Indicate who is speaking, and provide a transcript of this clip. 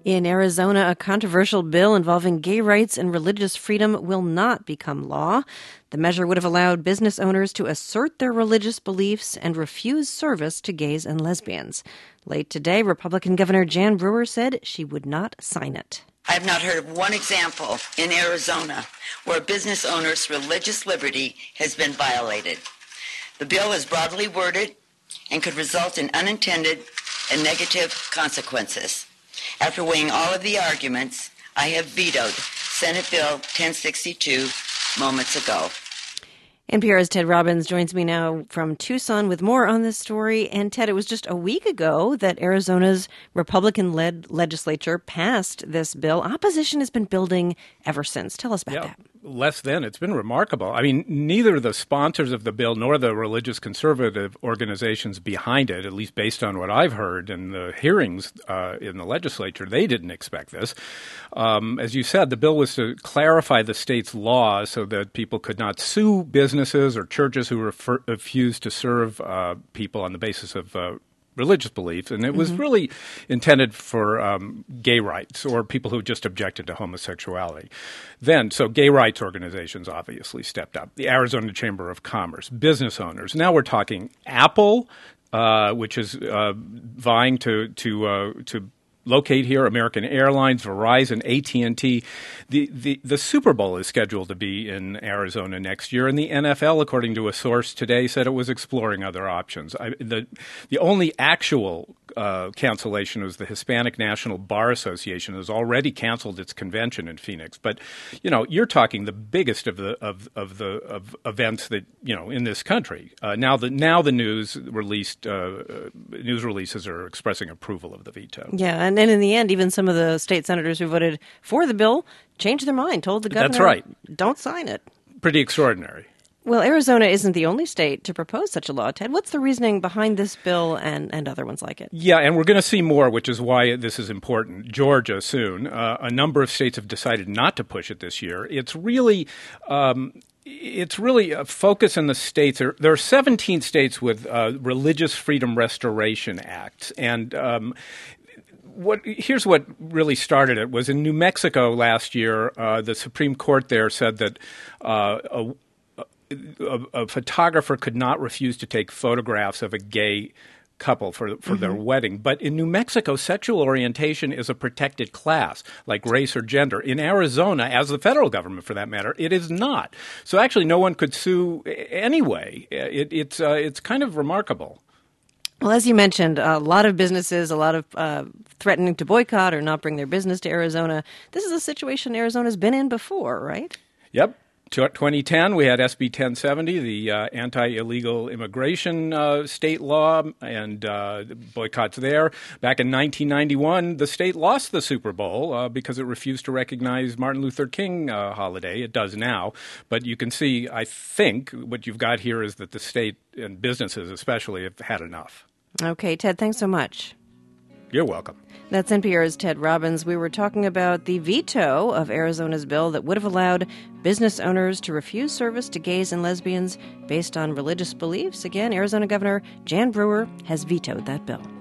Speaker 1: In Arizona, a controversial bill involving gay rights and religious freedom will not become law. The measure would have allowed business owners to assert their religious beliefs and refuse service to gays and lesbians. Late today, Republican Governor Jan Brewer said she would not sign it.
Speaker 2: I have not heard of one example in Arizona where a business owner's religious liberty has been violated. The bill is broadly worded and could result in unintended and negative consequences. After weighing all of the arguments, I have vetoed Senate Bill 1062 moments ago.
Speaker 1: NPR's Ted Robbins joins me now from Tucson with more on this story. And Ted, it was just a week ago that Arizona's Republican-led legislature passed this bill. Opposition has been building ever since. Tell us about that.
Speaker 3: Less than. It's been remarkable. I mean, neither the sponsors of the bill nor the religious conservative organizations behind it, at least based on what I've heard in the hearings in the legislature, they didn't expect this. As you said, the bill was to clarify the state's law so that people could not sue businesses or churches who refused to serve people on the basis of religious beliefs, and it was really intended for gay rights or people who just objected to homosexuality. So gay rights organizations obviously stepped up. The Arizona Chamber of Commerce, business owners. Now we're talking Apple, which is vying to locate here, American Airlines, Verizon, AT&T. The Super Bowl is scheduled to be in Arizona next year, and the NFL, according to a source today, said it was exploring other options. The only actual cancellation was the Hispanic National Bar Association has already canceled its convention in Phoenix. But you're talking the biggest of events that in this country. Now the news releases are expressing approval of the veto.
Speaker 1: Yeah, and in the end, even some of the state senators who voted for the bill changed their mind, told the governor,
Speaker 3: that's right,
Speaker 1: don't sign it.
Speaker 3: Pretty extraordinary.
Speaker 1: Well, Arizona isn't the only state to propose such a law, Ted. What's the reasoning behind this bill and other ones like it?
Speaker 3: Yeah, and we're going to see more, which is why this is important. Georgia soon. A number of states have decided not to push it this year. It's really a focus in the states. There are 17 states with Religious Freedom Restoration Acts, and here's what really started it was in New Mexico last year. The Supreme Court there said that a photographer could not refuse to take photographs of a gay couple for their wedding. But in New Mexico, sexual orientation is a protected class, like race or gender. In Arizona, as the federal government for that matter, it is not. So actually no one could sue anyway. It's kind of remarkable.
Speaker 1: Well, as you mentioned, a lot of businesses, a lot of threatening to boycott or not bring their business to Arizona. This is a situation Arizona's been in before, right?
Speaker 3: Yep. 2010, we had SB 1070, the anti-illegal immigration state law, and boycotts there. Back in 1991, the state lost the Super Bowl because it refused to recognize Martin Luther King holiday. It does now. But you can see, I think, what you've got here is that the state and businesses especially have had enough.
Speaker 1: Okay, Ted, thanks so much.
Speaker 3: You're welcome.
Speaker 1: That's NPR's Ted Robbins. We were talking about the veto of Arizona's bill that would have allowed business owners to refuse service to gays and lesbians based on religious beliefs. Again, Arizona Governor Jan Brewer has vetoed that bill.